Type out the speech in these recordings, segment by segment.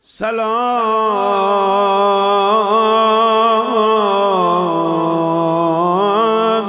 سلام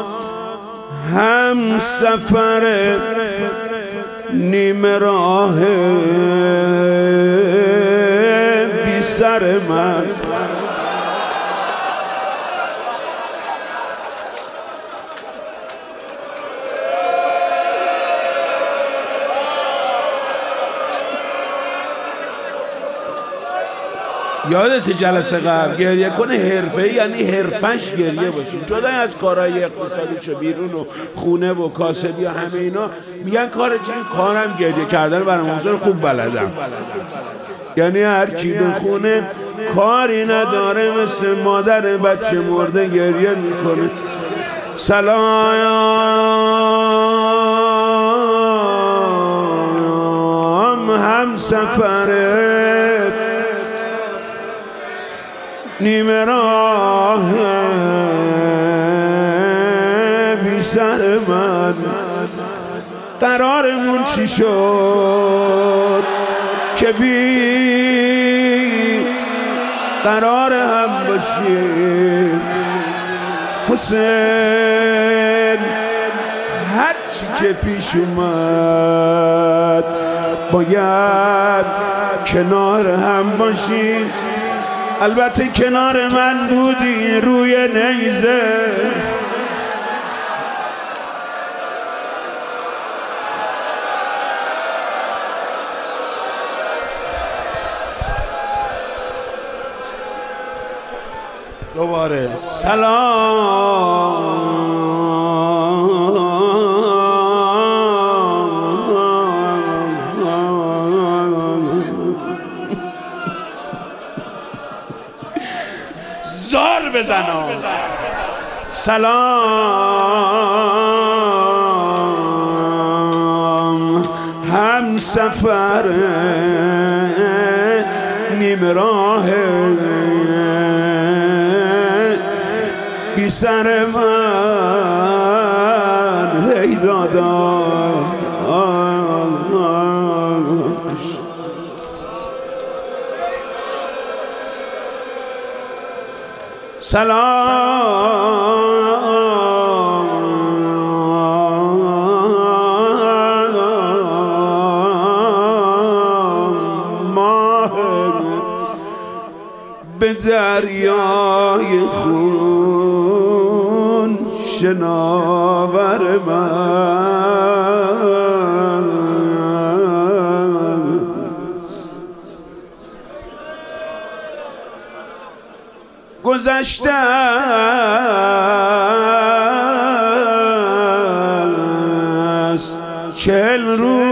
هم سفر نیمه راه بی سر من، یادت جلسه قبل گریه کنه حرفه‌ای یعنی حرفش گریه باشی، جدای از کارهای اقتصادیشو بیرون و خونه و کاسبی و همه اینا. میگن کار چی؟ کارم گریه کردن برای موضوع خوب بلدم. یعنی هر کی به خونه کاری نداره مثل مادر بچه مرده گریه میکنه. سلام هم سفره نیمه راه بی سر من، قرارمون چی شد که بی قرار هم باشیم؟ حسین هرچی که پیش اومد باید کنار هم باشیم. البته کنار من بودی روی نیزه، دوباره سلام زار بزنم. سلام هم سفر نیمه راه بی سر من، هی داداش سلام ماه به دریای خون شناور من، گذشته است 40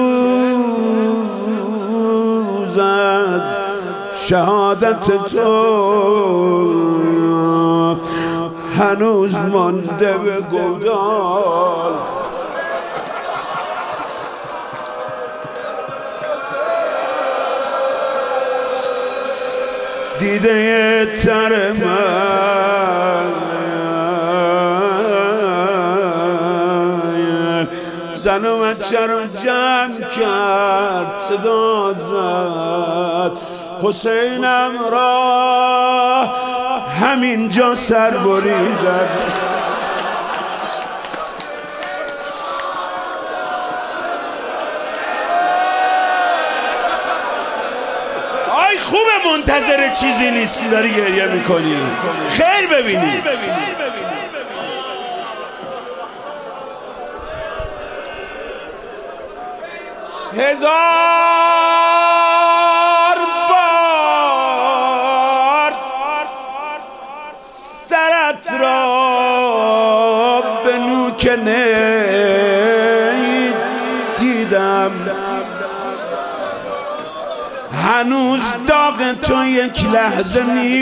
روز از شهادت تو، هنوز مانده به گودال دیده تر من، زن و بچه رو جمع کرد، صدا زد حسینم را همینجا سر بریدن. خوبه منتظر چیزی نیستی داری گریه میکنی، خیر ببینی. هزار بار سرت را به نوک نی دیدم، هنوز داغ تو یک لحظه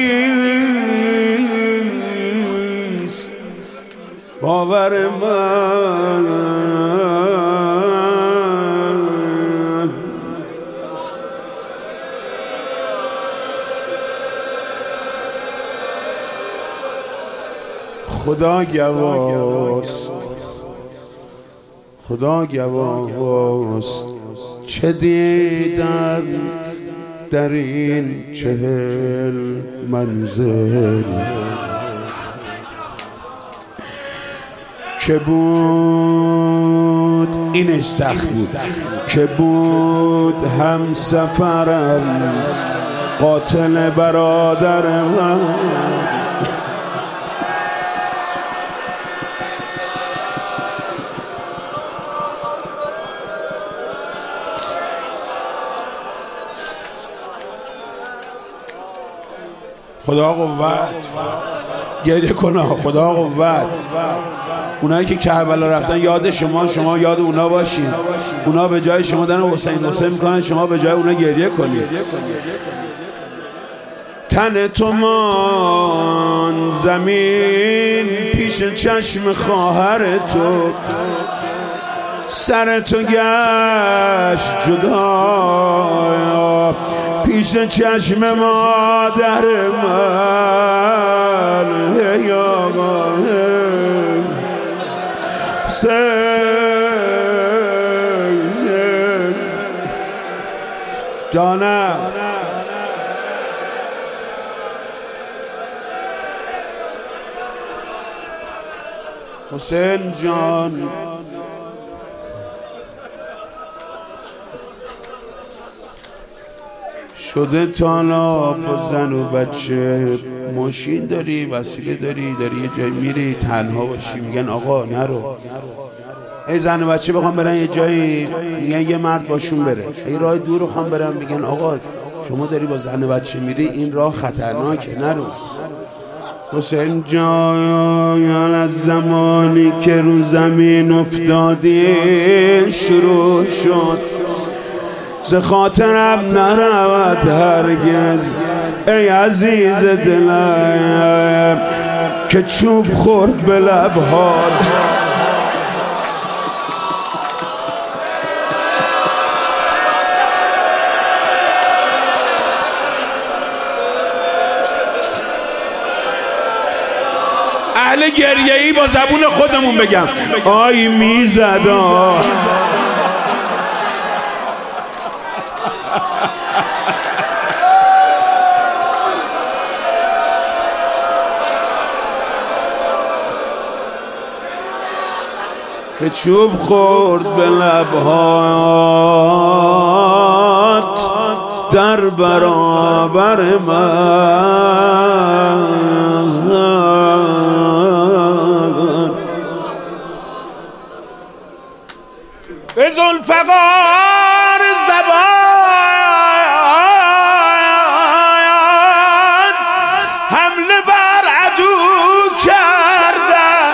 نیست باور من. خدا گواست، خدا گواست چه دیدم در این 40 منزل که بود، اینش سخت بود، که بود هم سفرم قاتل برادرم. خدا قوت، گریه کنه، خدا قوت. اونایی که کربلا رفتن یاد شما یاد اونا باشین. اونا به جای شما دارن حسین میکنن، شما به جای اونا گریه کنید. تن تو مان زمین پیش چشم خواهر تو، سر تو گشت جدا پیش چشم مادر من. ای آقا جانم، حسین جان شده تالا با زن و بچه، ماشین داری، وسیله داری یه جای میری تنها باشی، میگن آقا نرو. ای زن و بچه بخوام برن یه جایی، میگن یه مرد باشون بره. ای راه دور رو خوام برن، میگن آقا شما داری با زن و بچه میری، این راه خطرناکه، نرو. حسین جان از زمانی که رو زمین افتادی شروع شد، ز خاطرم نرود هرگز ای عزیز دلم که چوب خورد به لبهات. اهل گریه‌ای با زبون خودمون بگم آی میزدا که چوب خورد به لبهات در برابر من. به ذوالفقار زبان حمله بر عدو کردن.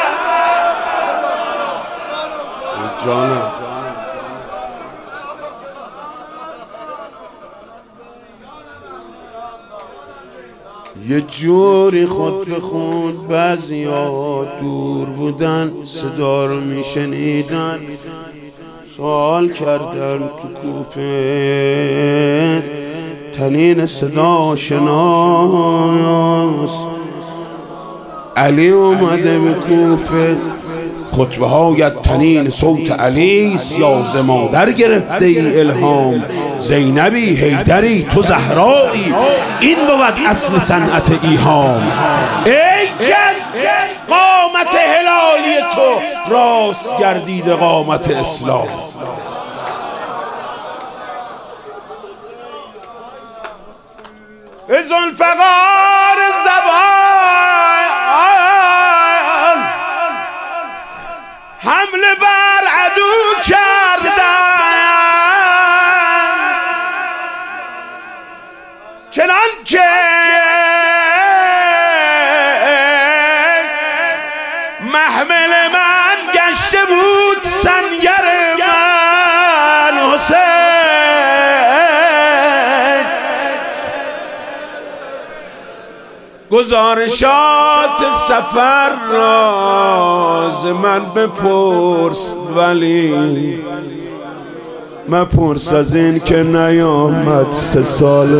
جانم یه جوری خود به خود بعضیا دور بودن صدا رو میشنیدن، سوال کردن تو کوفه تنین صدا شناس. علی اومده به کوفه، خطبه هایت تنین صوت علی، یا ز مادر گرفته ای الهام، زینبی حیدری تو زهرایی، این بود اصل صنعت ایهام. ای جد قامت هلالی تو راست گردید قامت اسلام. به ذوالفقار زبان حمله بر عدو کردن، چنانکه محمل من گشته بود سنگر من حسین. گزارشات سفر راز من بپرس، ولی مپرس از این که نیامد 3 ساله.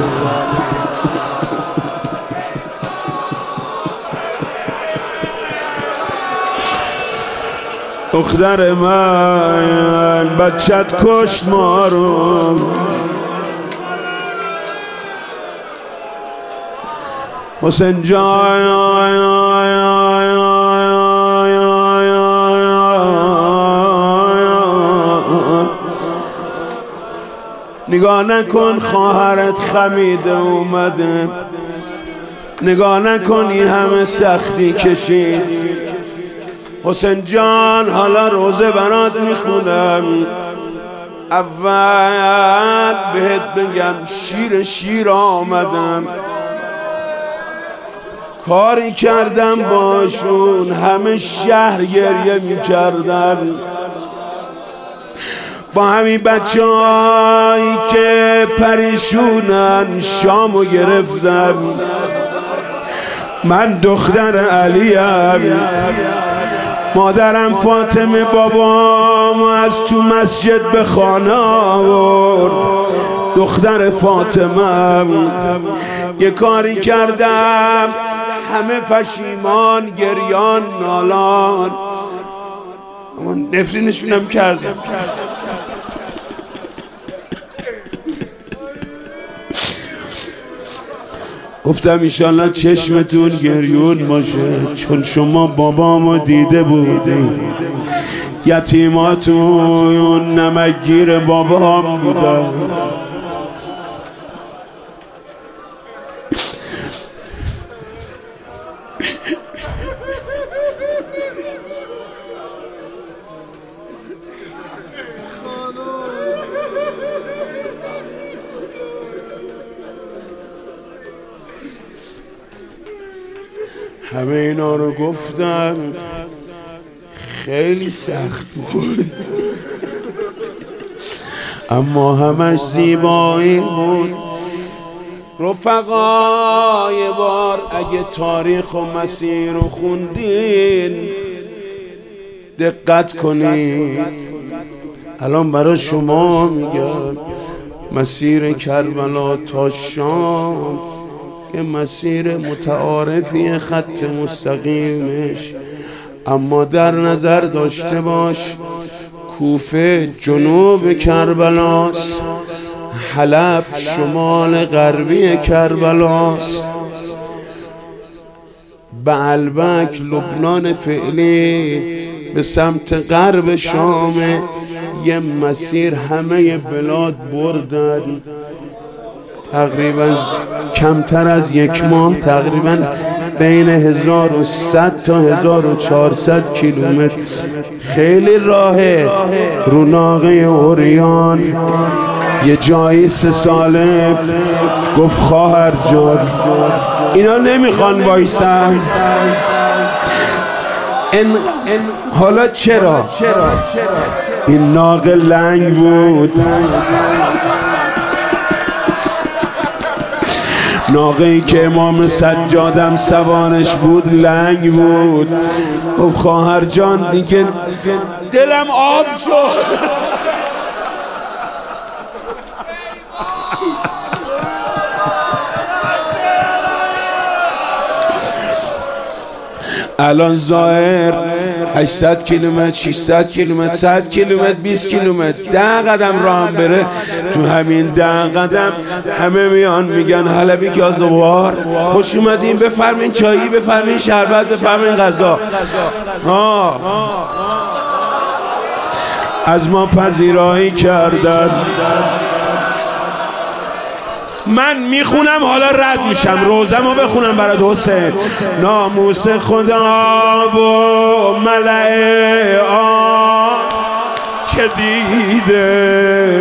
دختر من بچت کشت ما رو، حسین جان نگاه نکن خواهرت خمیده اومده، نگاه نکن این همه سختی کشید. حسین جان حالا روزه برات میخونم، اول بهت بگم شیر آمدم، کاری کردم باشون همه شهر گریه میکردن، با همین بچه هایی که پریشونن شامو گرفتم. من دختر علیم، مادرم فاطمه بابام از تو مسجد به خانه آورد. دختر فاطمه یه کاری کردم همه پشیمان گریان نالان، اما نفرینشونم کردم. گفتم ایشالله چشمتون گریون باشه، چون شما بابامو دیده بودید، یتیماتون نمکگیر بابام بودن. همه اینا رو گفتم، خیلی سخت بود اما همش زیبایی بود. رفقای بار اگه تاریخ و مسیر رو خوندین دقت کنید، الان برای شما میگم مسیر کربلا تا شام یه مسیر متعارفی، خط مستقیمش، اما در نظر داشته باش کوفه جنوب کربلاست، حلب شمال غربی کربلاست، بعلبک لبنان فعلی به سمت غرب شامه. یه مسیر همه بلاد بردن، تقریبا کمتر از یک ماه، تقریبا بین 1100 تا 1400 کیلومتر. خیلی راهه. رو ناقه اوریان یه جایی 3 ساله گفت خواهر جان اینا نمیخوان وایسن. حالا چرا؟ این ناقه لنگ بود، ناقه ای که امام سجادم سوارش بود لنگ بود. او خواهر جان دیگه دلم آب شد. الان ظاهر 800 کیلومتر، 600 کیلومتر، 100 کیلومتر، 20 کیلومتر، 10 قدم راه هم بره. تو همین 10 قدم همه میان میگن حلبی کازوار خوش اومدین، بفرمین چایی، بفرمین شربت، بفرمین غذا. از ما پذیرایی کردن. من میخونم حالا رد میشم، روزمو بخونم برات حسین. ناموس خدا و ملأ که دیده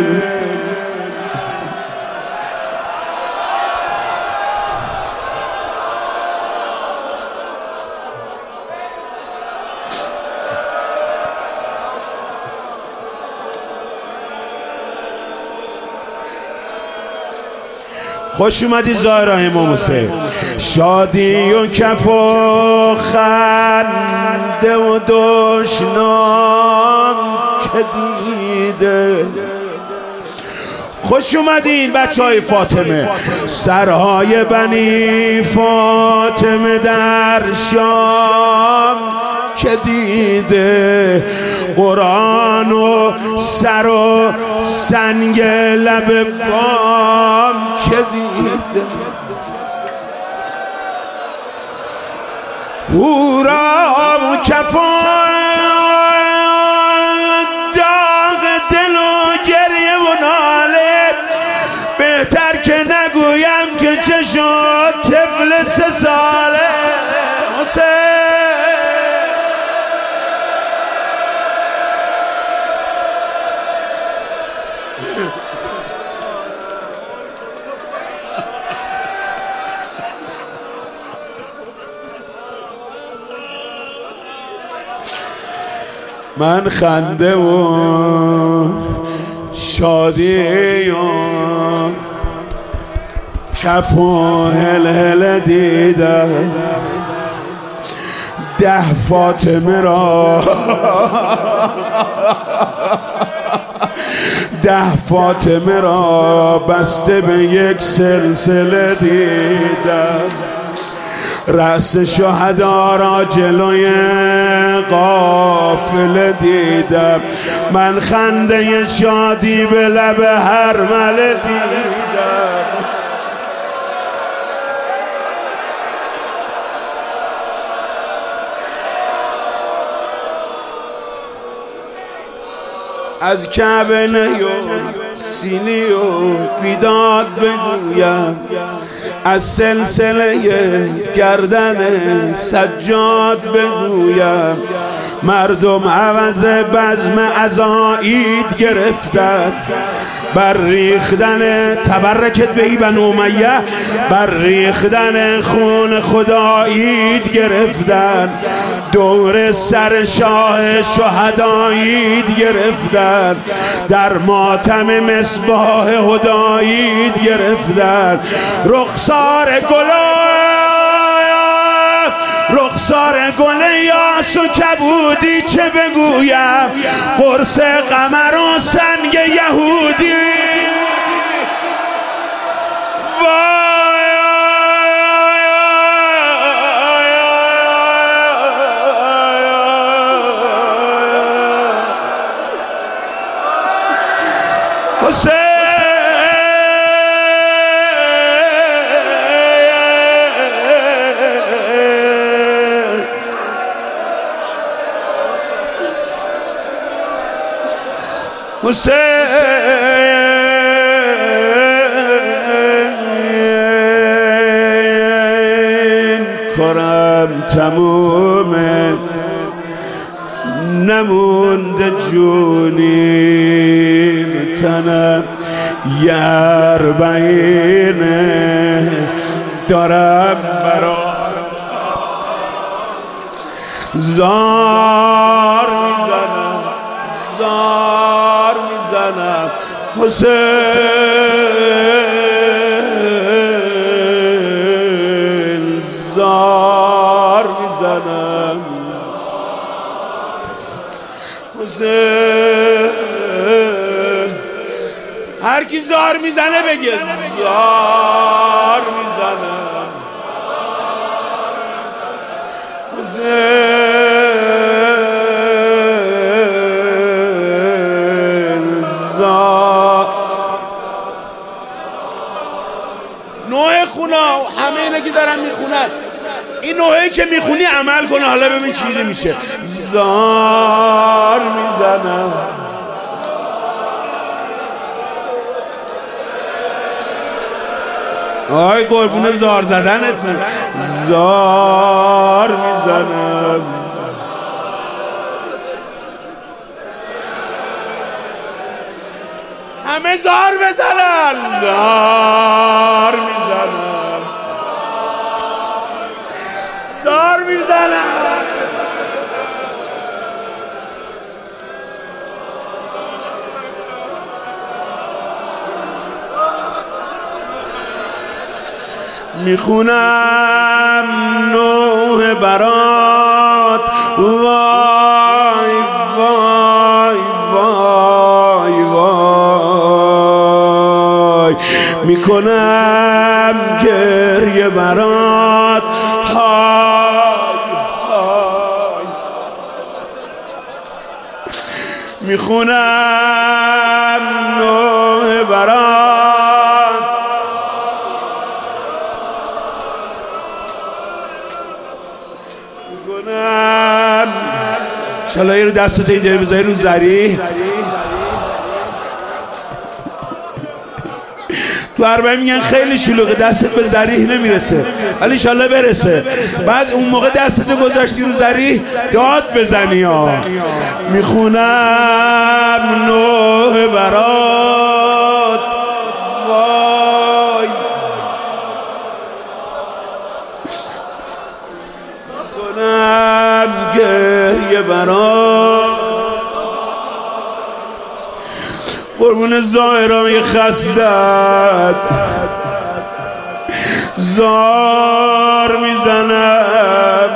خوش اومدی زهرا امام حسین. شادی و کف و خنده و دشنام که دیده. خوش اومدین بچه های فاطمه. سرهای بنی فاطمه در شام که دیده، قرآن و سر و سنگ لب بام که دیده. من خنده و شادی و کف و هل دیدم 10 فاطمه را 10 فاطمه را بسته به یک سلسله دیدم رأس شهدا را جلوی قافله دیدم من خنده شادی به لب هرمله دیدم از کعبه نیام سینی و بیداد بگویم از سلسله گردن سجاد بگویم مردم عوض بزم عزایید گرفتن بر ریختن تبرکت به بنو امیه بر ریختن خون خدایید گرفتن دور سر شاه شهدایید گرفتن در ماتم مصباح هدایید گرفتن رخسار گل یاس و کبودی چه بگویم قرص قمر و سنگ یهودی حسین کرم تمومه نمونده جونی تنم یار بینه دارم برا زار میزنم زار میزنم حسین زار میزنم حسین هر کی زار میزنه بگه زار میزنم حسین زار نوع خونا همه اینا که دارن میخونن این نوعی که میخونی عمل کنه حالا ببین چیزی میشه زار میزنم آی قربون زار زدنتون زار میزنم همه زار بزنن زار میزنم زار میزنم میخونم نوح برات وای وای وای وای میکنم گریه برات های های میخونم نوح برات شلایی رو دستت اینجا بذاری رو زری تو عربه میگن خیلی شلوغه دستت به زریح نمیرسه ولی انشالله برسه بعد اون موقع دستت گذاشتی رو زریح داد بزنی ها میخونم نوح برات وای میخونم گریه برات قربون ظاهرای خستت زار میزنم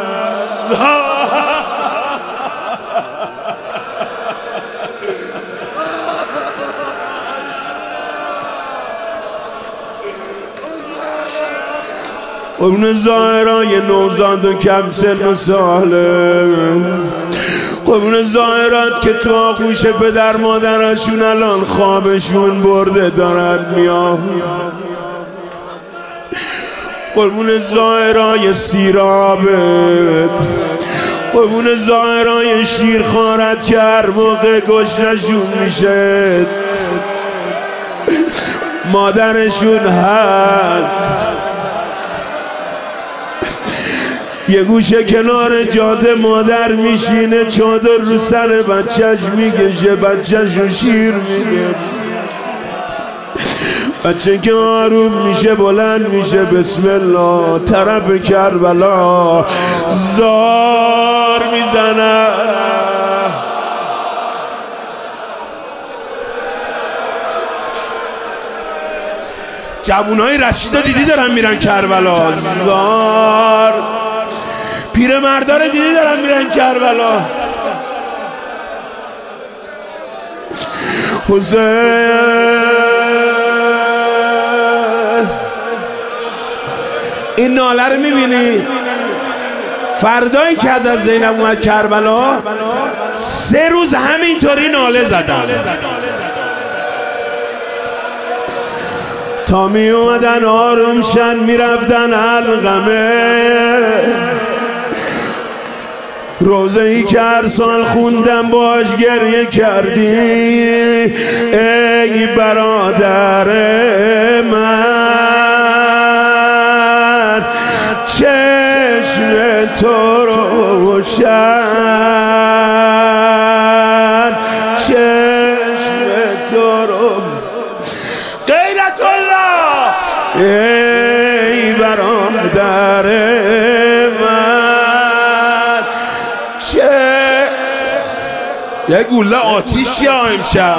قربون ظاهرای نوزاد و کم سن و ساله قربون ظاهرات که تو آغوش پدر مادرشون الان خوابشون برده دارن میاد قربون ظاهرای سیرابت قربون ظاهرای شیرخوارت که هر موقع گشنشون میشه مادرشون هست یه گوشه کنار جاده مادر میشینه چادر رو سر بچهش میکشه بچهشو شیر میگه بچه که آروم میشه بلند میشه بسم الله طرف کربلا زار میزنه جوونای رشیدا دیدی دارن میرن کربلا زار پیر مردار دیدی دارن میرن کربلا حسین این ناله رو میبینی فردایی که از زینب اومد کربلا 3 روز همینطوری ناله زدن تا می اومدن آروم شن میرفتن علقمه روزه ای که هر سال خوندم باش گریه کردی ای برادر من چشم تو روشن چشم تو رو غیرت الله ای برادر من یه گوله آتیش یا امشب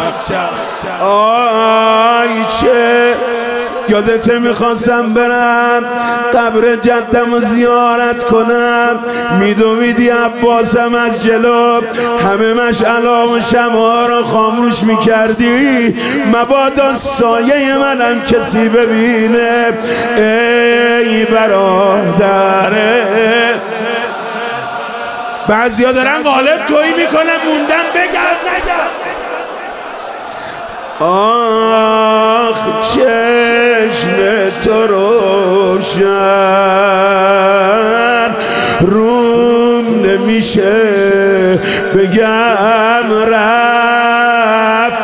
آی چه یادته میخواستم برم قبر جدم رو زیارت کنم میدویدی عباسم از جلو همه مشعلا و شمعا رو خاموش میکردی مبادا سایه منم کسی ببینه ای برادره بعضیا دارن غالب تویی میکنن موندن بگرد نگرد آخ چشم تو روشن روم نمیشه بگم رفت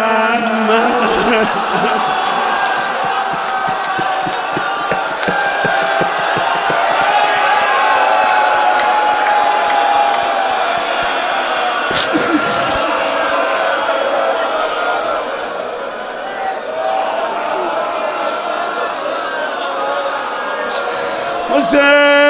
حسین